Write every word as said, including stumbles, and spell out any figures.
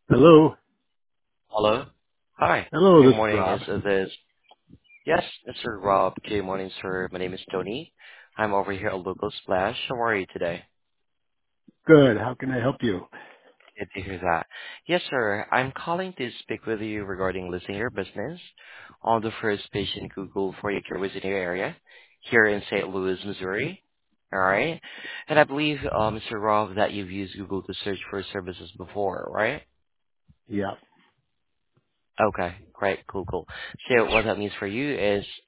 Hello. Hello. Hi. Hello, Good this is morning. Rob. Is uh, this? Yes, mister Rob. Good morning, sir. My name is Tony. I'm over here at Local Splash. How are you today? Good. How can I help you? Good to hear that. Yes, sir. I'm calling to speak with you regarding listing your business on the first page in Google for your care within your area here in Saint Louis, Missouri. All right. And I believe, uh, mister Rob, that you've used Google to search for services before, right? Yeah. Okay, great, cool, cool. So what that means for you is